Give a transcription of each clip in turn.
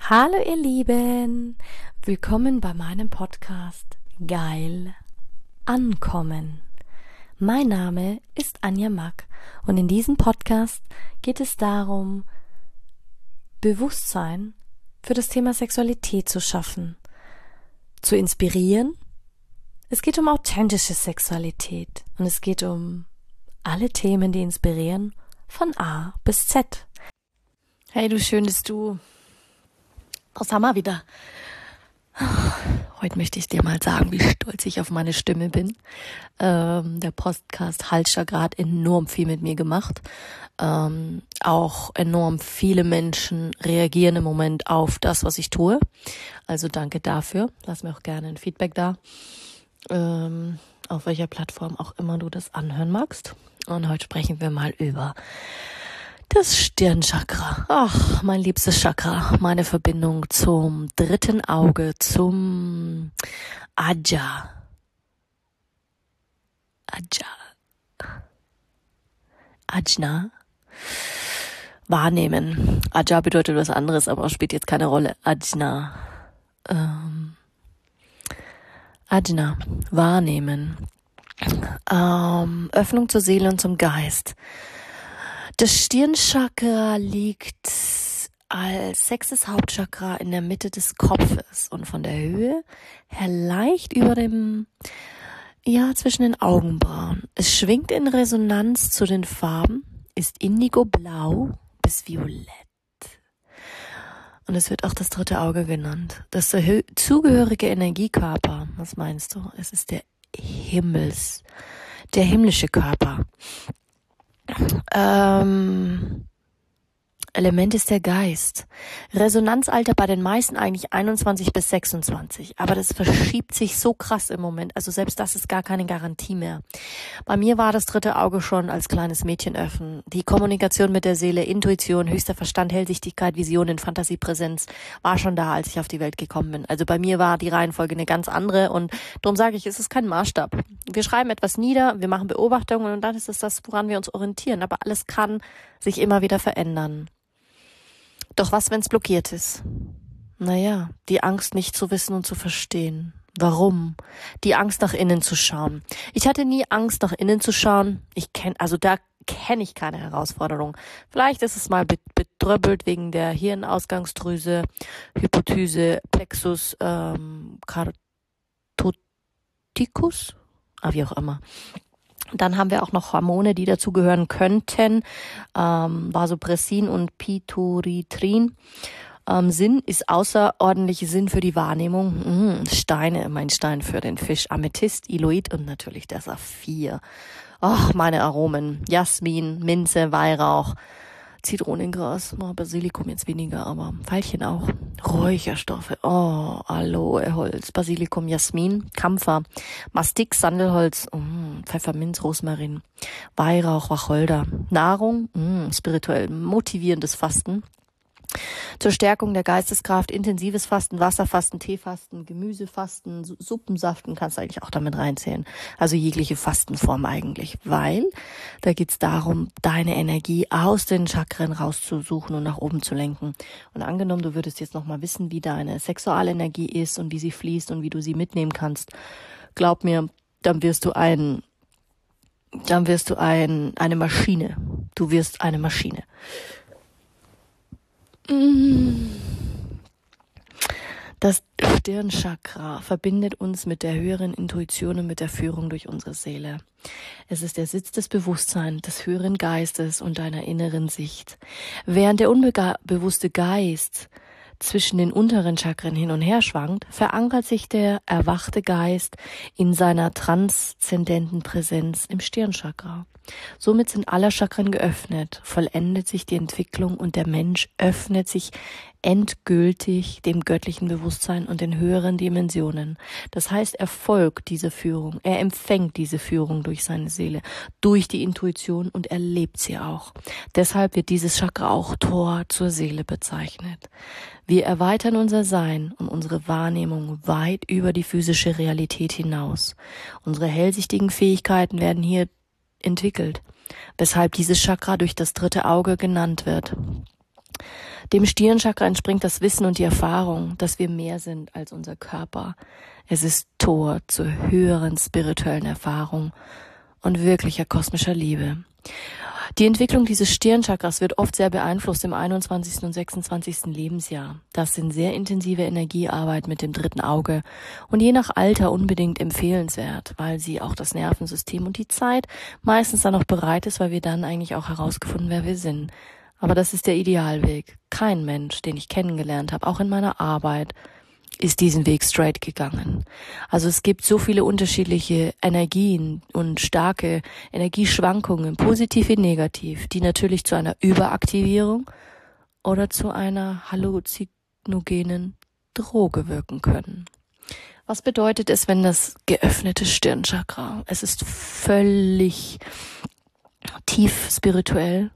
Hallo ihr Lieben, willkommen bei meinem Podcast Geil Ankommen. Mein Name ist Anja Mack und in diesem Podcast geht es darum, Bewusstsein für das Thema Sexualität zu schaffen, zu inspirieren. Es geht um authentische Sexualität und es geht um alle Themen, die inspirieren, von A bis Z. Hey du schönes Du. Was haben wir wieder? Heute möchte ich dir mal sagen, wie stolz ich auf meine Stimme bin. Der Podcast Halscher hat enorm viel mit mir gemacht. Auch enorm viele Menschen reagieren im Moment auf das, was ich tue. Also danke dafür. Lass mir auch gerne ein Feedback da. Auf welcher Plattform auch immer du das anhören magst. Und heute sprechen wir mal über das Stirnchakra. Ach, mein liebstes Chakra. Meine Verbindung zum dritten Auge, zum Ajna. Wahrnehmen. Ajna bedeutet was anderes, aber spielt jetzt keine Rolle. Ajna. Ajna. Wahrnehmen. Öffnung zur Seele und zum Geist. Das Stirnchakra liegt als 6. Hauptchakra in der Mitte des Kopfes und von der Höhe her leicht über dem, zwischen den Augenbrauen. Es schwingt in Resonanz zu den Farben, ist indigoblau bis violett. Und es wird auch das dritte Auge genannt. Das zugehörige Energiekörper, was meinst du? Es ist der himmlische Körper. Element ist der Geist. Resonanzalter bei den meisten eigentlich 21 bis 26. Aber das verschiebt sich so krass im Moment. Also selbst das ist gar keine Garantie mehr. Bei mir war das dritte Auge schon als kleines Mädchen öffnen. Die Kommunikation mit der Seele, Intuition, höchster Verstand, Hellsichtigkeit, Visionen, Fantasiepräsenz war schon da, als ich auf die Welt gekommen bin. Also bei mir war die Reihenfolge eine ganz andere und darum sage ich, es ist kein Maßstab. Wir schreiben etwas nieder, wir machen Beobachtungen und dann ist es das, woran wir uns orientieren. Aber alles kann sich immer wieder verändern. Doch was, wenn es blockiert ist? Naja, die Angst nicht zu wissen und zu verstehen. Warum? Die Angst nach innen zu schauen. Ich hatte nie Angst nach innen zu schauen. Da kenne ich keine Herausforderung. Vielleicht ist es mal bedröppelt wegen der Hirnausgangsdrüse, Hypophyse, Plexus, Kartoticus, wie auch immer. Dann haben wir auch noch Hormone, die dazugehören könnten, Vasopressin und Pituitrin. Sinn ist außerordentliche Sinn für die Wahrnehmung. Steine, mein Stein für den Fisch, Amethyst, Iloid und natürlich der Saphir. Ach, meine Aromen, Jasmin, Minze, Weihrauch, Zitronengras, Basilikum jetzt weniger, aber Veilchen auch. Räucherstoffe, Aloe, Holz, Basilikum, Jasmin, Kampfer, Mastik, Sandelholz, Pfefferminz, Rosmarin, Weihrauch, Wacholder. Nahrung, spirituell motivierendes Fasten. Zur Stärkung der Geisteskraft, intensives Fasten, Wasserfasten, Teefasten, Gemüsefasten, Suppensaften kannst du eigentlich auch damit reinzählen. Also jegliche Fastenform eigentlich, weil da geht's darum, deine Energie aus den Chakren rauszusuchen und nach oben zu lenken. Und angenommen, du würdest jetzt nochmal wissen, wie deine Sexualenergie ist und wie sie fließt und wie du sie mitnehmen kannst. Glaub mir, dann wirst du eine Maschine. Du wirst eine Maschine. Das Stirnchakra verbindet uns mit der höheren Intuition und mit der Führung durch unsere Seele. Es ist der Sitz des Bewusstseins, des höheren Geistes und deiner inneren Sicht. Während der unbewusste Geist zwischen den unteren Chakren hin und her schwankt, verankert sich der erwachte Geist in seiner transzendenten Präsenz im Stirnchakra. Somit sind alle Chakren geöffnet, vollendet sich die Entwicklung und der Mensch öffnet sich endgültig dem göttlichen Bewusstsein und den höheren Dimensionen. Das heißt, er folgt dieser Führung, er empfängt diese Führung durch seine Seele, durch die Intuition und er lebt sie auch. Deshalb wird dieses Chakra auch Tor zur Seele bezeichnet. Wir erweitern unser Sein und unsere Wahrnehmung weit über die physische Realität hinaus. Unsere hellsichtigen Fähigkeiten werden hier entwickelt, weshalb dieses Chakra durch das dritte Auge genannt wird. Dem Stirnchakra entspringt das Wissen und die Erfahrung, dass wir mehr sind als unser Körper. Es ist Tor zur höheren spirituellen Erfahrung und wirklicher kosmischer Liebe. Die Entwicklung dieses Stirnchakras wird oft sehr beeinflusst im 21. und 26. Lebensjahr. Das sind sehr intensive Energiearbeit mit dem dritten Auge und je nach Alter unbedingt empfehlenswert, weil sie auch das Nervensystem und die Zeit meistens dann noch bereit ist, weil wir dann eigentlich auch herausgefunden, wer wir sind. Aber das ist der Idealweg. Kein Mensch, den ich kennengelernt habe, auch in meiner Arbeit, ist diesen Weg straight gegangen. Also es gibt so viele unterschiedliche Energien und starke Energieschwankungen, positiv wie negativ, die natürlich zu einer Überaktivierung oder zu einer halluzinogenen Droge wirken können. Was bedeutet es, wenn das geöffnete Stirnchakra, es ist völlig tief spirituell,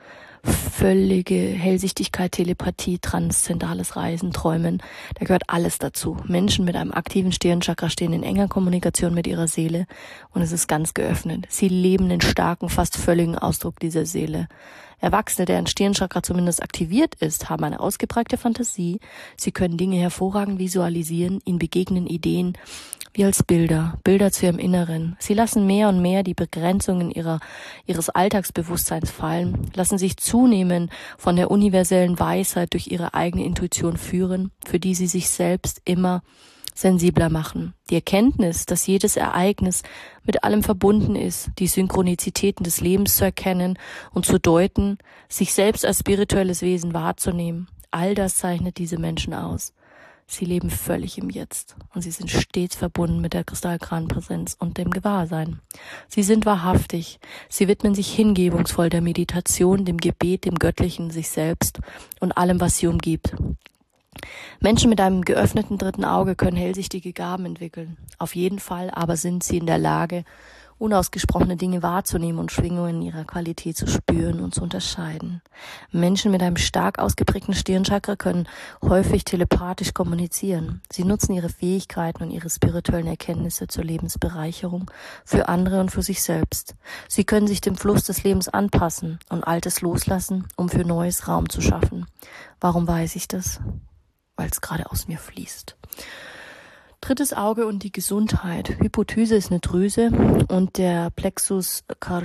völlige Hellsichtigkeit, Telepathie, transzendentales Reisen, Träumen, da gehört alles dazu. Menschen mit einem aktiven Stirnchakra stehen in enger Kommunikation mit ihrer Seele und es ist ganz geöffnet. Sie leben den starken, fast völligen Ausdruck dieser Seele. Erwachsene, deren Stirnchakra zumindest aktiviert ist, haben eine ausgeprägte Fantasie. Sie können Dinge hervorragend visualisieren, ihnen begegnen Ideen wie als Bilder zu ihrem Inneren. Sie lassen mehr und mehr die Begrenzungen ihres Alltagsbewusstseins fallen, lassen sich zunehmend von der universellen Weisheit durch ihre eigene Intuition führen, für die sie sich selbst immer sensibler machen. Die Erkenntnis, dass jedes Ereignis mit allem verbunden ist, die Synchronizitäten des Lebens zu erkennen und zu deuten, sich selbst als spirituelles Wesen wahrzunehmen, all das zeichnet diese Menschen aus. Sie leben völlig im Jetzt und sie sind stets verbunden mit der Kristallkranpräsenz und dem Gewahrsein. Sie sind wahrhaftig, sie widmen sich hingebungsvoll der Meditation, dem Gebet, dem Göttlichen, sich selbst und allem, was sie umgibt. Menschen mit einem geöffneten dritten Auge können hellsichtige Gaben entwickeln. Auf jeden Fall aber sind sie in der Lage, unausgesprochene Dinge wahrzunehmen und Schwingungen ihrer Qualität zu spüren und zu unterscheiden. Menschen mit einem stark ausgeprägten Stirnchakra können häufig telepathisch kommunizieren. Sie nutzen ihre Fähigkeiten und ihre spirituellen Erkenntnisse zur Lebensbereicherung für andere und für sich selbst. Sie können sich dem Fluss des Lebens anpassen und Altes loslassen, um für Neues Raum zu schaffen. Warum weiß ich das? Weil es gerade aus mir fließt. Drittes Auge und die Gesundheit. Hypophyse ist eine Drüse und der Plexus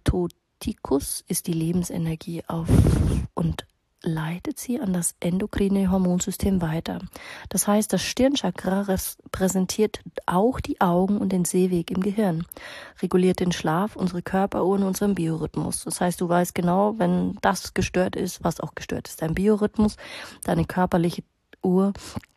carotidus ist die Lebensenergie auf und leitet sie an das endokrine Hormonsystem weiter. Das heißt, das Stirnchakra repräsentiert auch die Augen und den Sehweg im Gehirn, reguliert den Schlaf, unsere Körperuhren, unseren Biorhythmus. Das heißt, du weißt genau, wenn das gestört ist, was auch gestört ist, dein Biorhythmus, deine körperliche Uhr.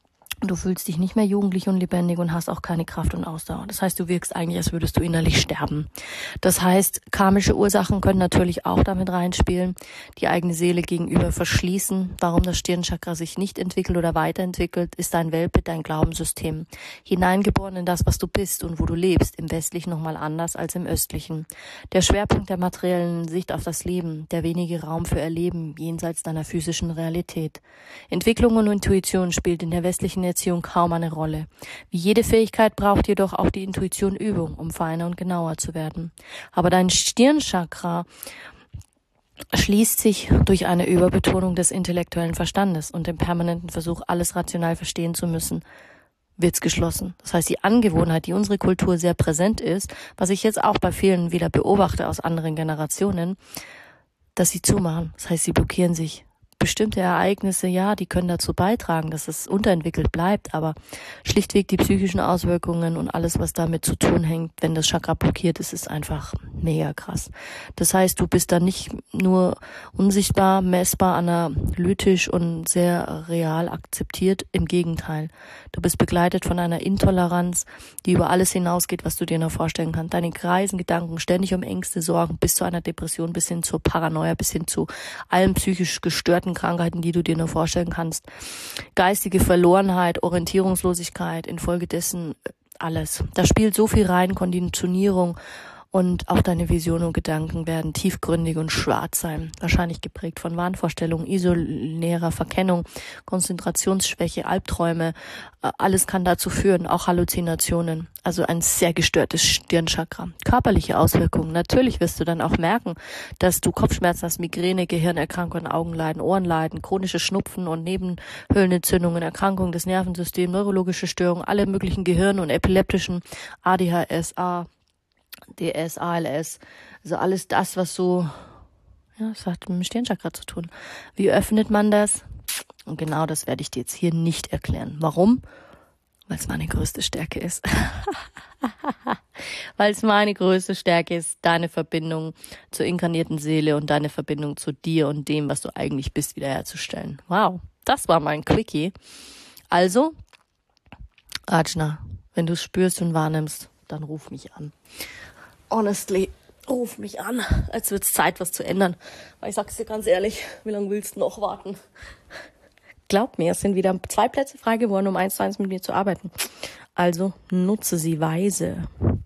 Du fühlst dich nicht mehr jugendlich und lebendig und hast auch keine Kraft und Ausdauer. Das heißt, du wirkst eigentlich, als würdest du innerlich sterben. Das heißt, karmische Ursachen können natürlich auch damit reinspielen, die eigene Seele gegenüber verschließen. Warum das Stirnchakra sich nicht entwickelt oder weiterentwickelt, ist dein Weltbild, dein Glaubenssystem. Hineingeboren in das, was du bist und wo du lebst, im Westlichen nochmal anders als im Östlichen. Der Schwerpunkt der materiellen Sicht auf das Leben, der wenige Raum für Erleben jenseits deiner physischen Realität. Entwicklung und Intuition spielt in der westlichen Erziehung kaum eine Rolle. Wie jede Fähigkeit braucht jedoch auch die Intuition Übung, um feiner und genauer zu werden. Aber dein Stirnchakra schließt sich durch eine Überbetonung des intellektuellen Verstandes und dem permanenten Versuch, alles rational verstehen zu müssen, wird's geschlossen. Das heißt, die Angewohnheit, die unsere Kultur sehr präsent ist, was ich jetzt auch bei vielen wieder beobachte aus anderen Generationen, dass sie zumachen. Das heißt, sie blockieren sich. Bestimmte Ereignisse, ja, die können dazu beitragen, dass es unterentwickelt bleibt, aber schlichtweg die psychischen Auswirkungen und alles, was damit zu tun hängt, wenn das Chakra blockiert ist, ist einfach mega krass. Das heißt, du bist dann nicht nur unsichtbar, messbar, analytisch und sehr real akzeptiert, im Gegenteil. Du bist begleitet von einer Intoleranz, die über alles hinausgeht, was du dir noch vorstellen kannst. Deine kreisen Gedanken ständig um Ängste, Sorgen, bis zu einer Depression, bis hin zur Paranoia, bis hin zu allen psychisch gestörten Krankheiten, die du dir nur vorstellen kannst. Geistige Verlorenheit, Orientierungslosigkeit, infolgedessen alles. Da spielt so viel rein, Konditionierung Und auch deine Visionen und Gedanken werden tiefgründig und schwarz sein, wahrscheinlich geprägt von Wahnvorstellungen, isolierer Verkennung, Konzentrationsschwäche, Albträume. Alles kann dazu führen, auch Halluzinationen. Also ein sehr gestörtes Stirnchakra. Körperliche Auswirkungen. Natürlich wirst du dann auch merken, dass du Kopfschmerzen hast, Migräne, Gehirnerkrankungen, Augenleiden, Ohrenleiden, chronische Schnupfen und Nebenhöhlenentzündungen, Erkrankungen des Nervensystems, neurologische Störungen, alle möglichen Gehirn- und epileptischen ADHS, DS, ALS, also alles das, was so, ja, das hat mit dem Stirnchakra zu tun. Wie öffnet man das? Und genau das werde ich dir jetzt hier nicht erklären. Warum? Weil es meine größte Stärke ist. Weil es meine größte Stärke ist, deine Verbindung zur inkarnierten Seele und deine Verbindung zu dir und dem, was du eigentlich bist, wiederherzustellen. Wow, das war mein Quickie. Also, Ajna, wenn du es spürst und wahrnimmst, dann ruf mich an. Honestly, ruf mich an. Als wird's Zeit, was zu ändern. Weil ich sag's dir ganz ehrlich, wie lange willst du noch warten? Glaub mir, es sind wieder 2 Plätze frei geworden, um 1:1 mit mir zu arbeiten. Also nutze sie weise.